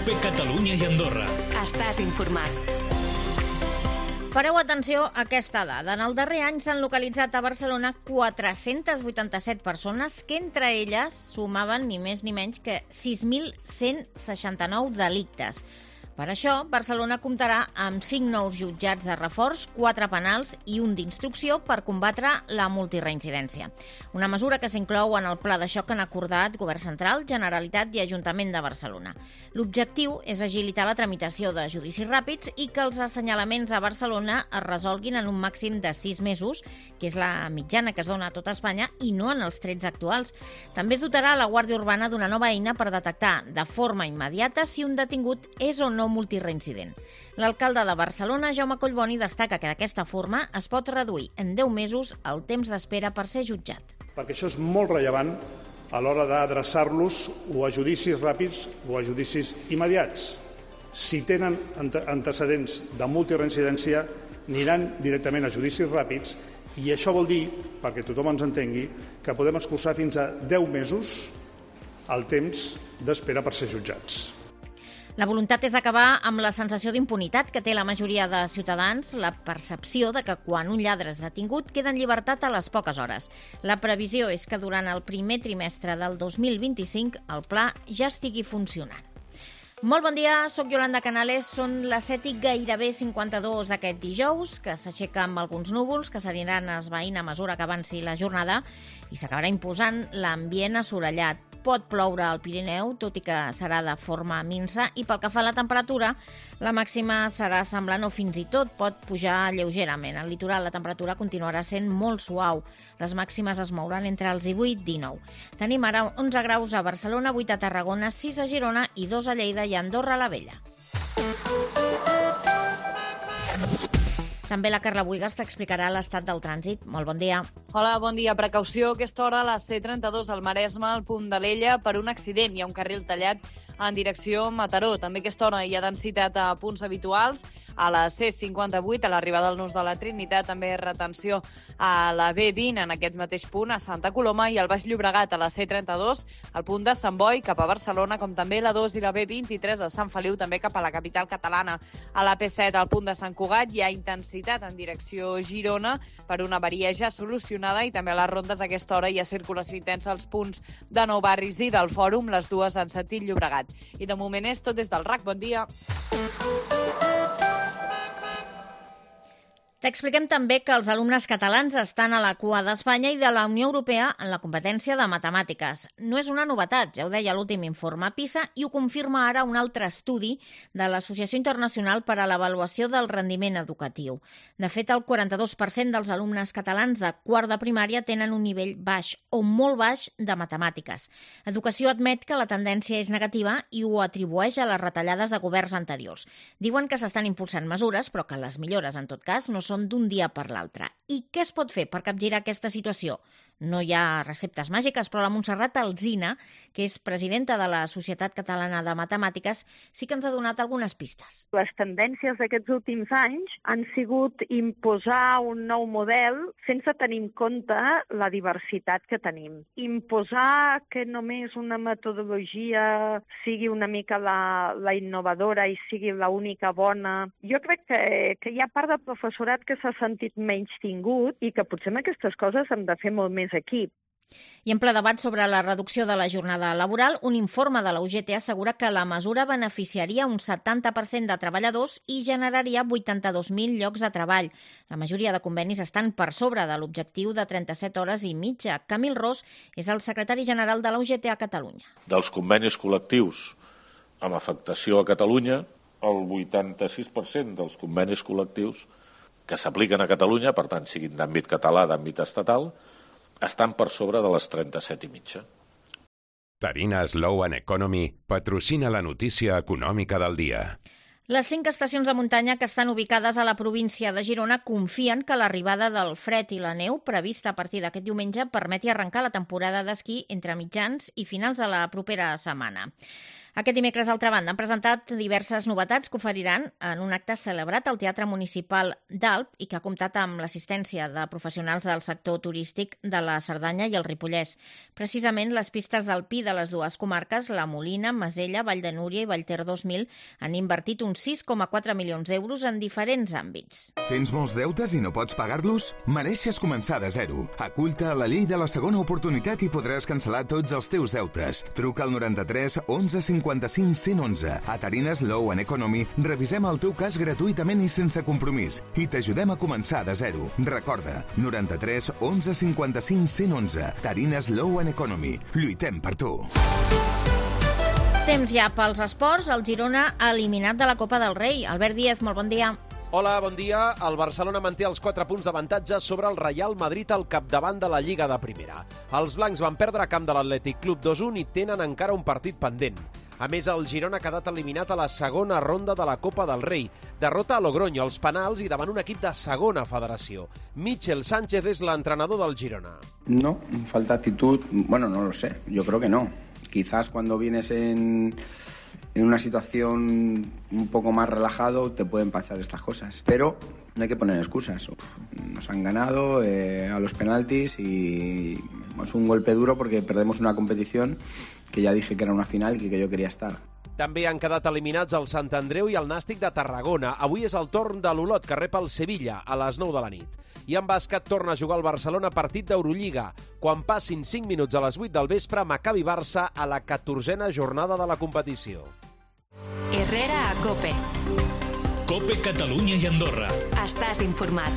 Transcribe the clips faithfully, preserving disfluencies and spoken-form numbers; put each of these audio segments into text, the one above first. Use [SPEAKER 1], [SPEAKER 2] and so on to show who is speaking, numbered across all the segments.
[SPEAKER 1] COPE Catalunya i Andorra.
[SPEAKER 2] Estàs informat.
[SPEAKER 3] Pareu atenció a aquesta dada. En el darrer any s'han localitzat a Barcelona quatre-centes vuitanta-set persones que entre elles sumaven ni més ni menys que sis mil cent seixanta-nou delictes. Per això, Barcelona comptarà amb cinc nous jutjats de reforç, quatre penals i un d'instrucció per combatre la multireincidència. Una mesura que s'inclou en el pla de xoc que han acordat Govern Central, Generalitat i Ajuntament de Barcelona. L'objectiu és agilitar la tramitació de judicis ràpids i que els assenyalaments a Barcelona es resolguin en un màxim de sis mesos, que és la mitjana que es dona a tota Espanya, i no en els tretze actuals. També es dotarà la Guàrdia Urbana d'una nova eina per detectar de forma immediata si un detingut és o no multireincident. L'alcalde de Barcelona, Jaume Collboni, destaca que d'aquesta forma es pot reduir en deu mesos el temps d'espera per ser jutjat.
[SPEAKER 4] Perquè això és molt rellevant a l'hora d'adreçar-los o a judicis ràpids o a judicis immediats. Si tenen antecedents de multireincidència, aniran directament a judicis ràpids i això vol dir, perquè tothom ens entengui, que podem escurçar fins a deu mesos el temps d'espera per ser jutjats.
[SPEAKER 3] La voluntat és acabar amb la sensació d'impunitat que té la majoria de ciutadans, la percepció de que quan un lladre és detingut queda en llibertat a les poques hores. La previsió és que durant el primer trimestre del dos mil vint-i-cinc el pla ja estigui funcionant. Molt bon dia, soc Yolanda Canales, són les set i gairebé cinquanta-dos d'aquest dijous, que s'aixeca amb alguns núvols, que s'aniran esvaint a mesura que avanci la jornada i s'acabarà imposant l'ambient assolellat. Pot ploure al Pirineu, tot i que serà de forma minsa, i pel que fa a la temperatura, la màxima serà semblant o fins i tot pot pujar lleugerament. Al litoral la temperatura continuarà sent molt suau. Les màximes es mouran entre els divuit i dinou. Tenim ara onze graus a Barcelona, vuit a Tarragona, sis a Girona i dos a Lleida i a Andorra la Vella. També la Carla Buigas t'explicarà l'estat del trànsit. Molt bon dia.
[SPEAKER 5] Hola, bon dia. Precaució a aquesta hora a la C trenta-dos al Maresme, al punt d'Alella, per un accident. Hi ha un carril tallat en direcció Mataró. També a aquesta hora hi ha densitat a punts habituals. A la C cinquanta-vuit, a l'arribada al Nus de la Trinitat, també retenció a la B vint, en aquest mateix punt, a Santa Coloma, i al Baix Llobregat, a la C trenta-dos, al punt de Sant Boi, cap a Barcelona, com també la dos i la B vint-i-tres a Sant Feliu, també cap a la capital catalana. A la P set, al punt de Sant Cugat, hi ha intensitat en direcció Girona per una avaria ja solucionada, i també a les rondes a aquesta hora hi ha circulació intensa als punts de Nou Barris i del Fòrum, les dues en sentit Llobregat. I de moment és tot des del R A C. Bon dia.
[SPEAKER 3] T'expliquem també que els alumnes catalans estan a la cua d'Espanya i de la Unió Europea en la competència de matemàtiques. No és una novetat, ja ho deia l'últim informe PISA, i ho confirma ara un altre estudi de l'Associació Internacional per a l'Avaluació del Rendiment Educatiu. De fet, el quaranta-dos per cent dels alumnes catalans de quart de primària tenen un nivell baix o molt baix de matemàtiques. Educació admet que la tendència és negativa i ho atribueix a les retallades de governs anteriors. Diuen que s'estan impulsant mesures, però que les millores, en tot cas, no són són d'un dia per l'altre. I què es pot fer per capgirar aquesta situació? No hi ha receptes màgiques, però la Montserrat Alsina, que és presidenta de la Societat Catalana de Matemàtiques, sí que ens ha donat algunes pistes.
[SPEAKER 6] Les tendències d'aquests últims anys han sigut imposar un nou model sense tenir en compte la diversitat que tenim. Imposar que només una metodologia sigui una mica la, la innovadora i sigui l'única bona. Jo crec que, que hi ha part del professorat que s'ha sentit menys tingut i que potser amb aquestes coses hem de fer molt més aquí.
[SPEAKER 3] I en ple debat sobre la reducció de la jornada laboral, un informe de la U G T assegura que la mesura beneficiaria un setanta per cent de treballadors i generaria vuitanta-dos mil llocs de treball. La majoria de convenis estan per sobre de l'objectiu de trenta-set hores i mitja. Camil Ros és el secretari general de la U G T a Catalunya.
[SPEAKER 7] Dels convenis col·lectius amb afectació a Catalunya, el vuitanta-sis per cent dels convenis col·lectius que s'apliquen a Catalunya, per tant, siguin d'àmbit català, d'àmbit estatal, estan per sobre de les trenta-set i mitja.
[SPEAKER 8] Tarina Slow and Economy patrocina la notícia econòmica del dia.
[SPEAKER 3] Les cinc estacions de muntanya que estan ubicades a la província de Girona confien que l'arribada del fred i la neu prevista a partir d'aquest diumenge permeti arrencar la temporada d'esquí entre mitjans i finals de la propera setmana. Aquest dimecres, d'altra banda, han presentat diverses novetats que oferiran en un acte celebrat al Teatre Municipal d'Alp i que ha comptat amb l'assistència de professionals del sector turístic de la Cerdanya i el Ripollès. Precisament, les pistes d'alpí de les dues comarques, la Molina, Masella, Vall de Núria i Vallter dos mil, han invertit uns sis coma quatre milions d'euros en diferents àmbits.
[SPEAKER 1] Tens molts deutes i no pots pagar-los? Mereixes començar de zero. Acull-te a la llei de la segona oportunitat i podràs cancel·lar tots els teus deutes. Truca al noranta-tres onze cinquanta-cinc cent onze. A Tarines Law and Economy revisem el teu cas gratuïtament i sense compromís i t'ajudem a començar de zero. Recorda, noranta-tres onze cinquanta-cinc cent onze. Tarines Law and Economy. Lluitem per tu.
[SPEAKER 3] Temps ja pels esports. El Girona ha eliminat de la Copa del Rei. Albert Díez, molt bon dia.
[SPEAKER 2] Hola, bon dia. El Barcelona manté els quatre punts d'avantatge sobre el Real Madrid al capdavant de la Lliga de Primera. Els blancs van perdre a camp de l'Atlètic Club dos a un i tenen encara un partit pendent. A més, el Girona ha quedat eliminat a la segona ronda de la Copa del Rei. Derrota a Logroño als penals i davant un equip de segona federació. Michel Sánchez és l'entrenador del Girona.
[SPEAKER 9] No, falta actitud. Bueno, no lo sé. Yo creo que no. Quizás cuando vienes en... en una situación un poco más relajado te pueden pasar estas cosas. Pero no hay que poner excusas. Nos han ganado eh, a los penaltis y es un golpe duro porque perdemos una competición que ya dije que era una final y que yo quería estar.
[SPEAKER 2] També han quedat eliminats el Sant Andreu i el Nàstic de Tarragona. Avui és el torn de l'Olot, que rep el Sevilla a les nou de la nit. I en bàsquet torna a jugar el Barcelona partit d'Eurolliga. Quan passin cinc minuts a les vuit del vespre, Maccabi-Barça a la catorzena jornada de la competició.
[SPEAKER 10] Herrera a COPE.
[SPEAKER 11] COPE Catalunya i Andorra.
[SPEAKER 10] Estàs informat.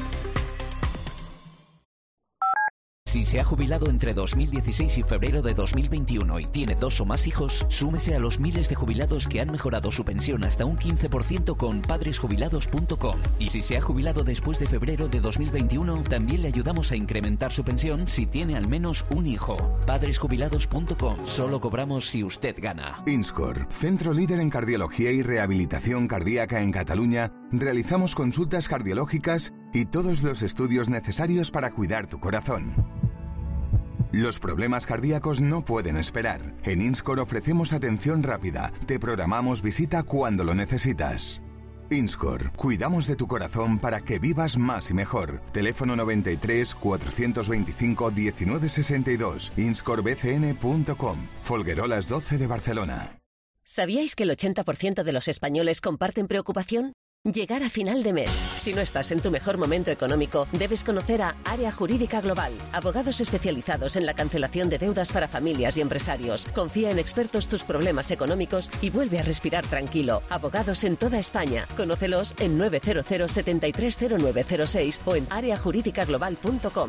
[SPEAKER 12] Si se ha jubilado entre dos mil dieciséis y febrero de dos mil veintiuno y tiene dos o más hijos, súmese a los miles de jubilados que han mejorado su pensión hasta un quince por ciento con padres jubilados punto com. Y si se ha jubilado después de febrero de dos mil veintiuno, también le ayudamos a incrementar su pensión si tiene al menos un hijo. padres jubilados punto com. Solo cobramos si usted gana.
[SPEAKER 1] INSCOR, centro líder en cardiología y rehabilitación cardíaca en Cataluña, realizamos consultas cardiológicas y todos los estudios necesarios para cuidar tu corazón. Los problemas cardíacos no pueden esperar. En INSCOR ofrecemos atención rápida. Te programamos visita cuando lo necesitas. INSCOR, cuidamos de tu corazón para que vivas más y mejor. Teléfono noventa y tres, cuatrocientos veinticinco, diecinueve sesenta y dos. inscor b c n punto com. Folguerolas doce de Barcelona.
[SPEAKER 13] ¿Sabíais que el ochenta por ciento de los españoles comparten preocupación? Llegar a final de mes. Si no estás en tu mejor momento económico, debes conocer a Área Jurídica Global, abogados especializados en la cancelación de deudas para familias y empresarios. Confía en expertos tus problemas económicos y vuelve a respirar tranquilo. Abogados en toda España. Conócelos en nueve cero cero, setenta y tres cero nueve cero seis o en área jurídica global punto com.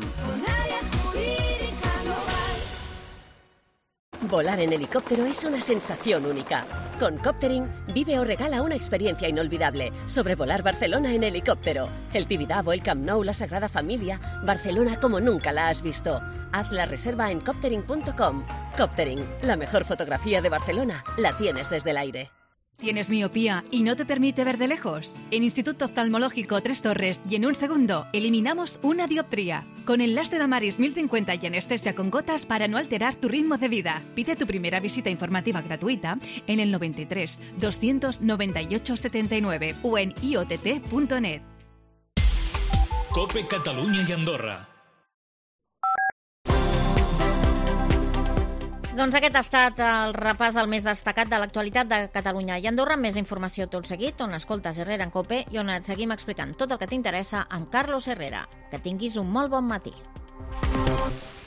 [SPEAKER 13] Volar en helicóptero es una sensación única. Con Coptering, vive o regala una experiencia inolvidable. Sobrevolar Barcelona en helicóptero. El Tibidabo, el Camp Nou, la Sagrada Familia. Barcelona como nunca la has visto. Haz la reserva en coptering punto com. Coptering, la mejor fotografía de Barcelona, la tienes desde el aire.
[SPEAKER 14] ¿Tienes miopía y no te permite ver de lejos? En Instituto Oftalmológico Tres Torres y en un segundo eliminamos una dioptría. Con el láser Amaris mil cincuenta y anestesia con gotas para no alterar tu ritmo de vida. Pide tu primera visita informativa gratuita en el noventa y tres, doscientos noventa y ocho, setenta y nueve o en i o t t punto net.
[SPEAKER 11] COPE Catalunya i Andorra.
[SPEAKER 3] Doncs aquest ha estat el repàs del més destacat de l'actualitat de Catalunya i Andorra. Més informació tot seguit, on escoltes Herrera en COPE i on et seguim explicant tot el que t'interessa amb Carlos Herrera. Que tinguis un molt bon matí.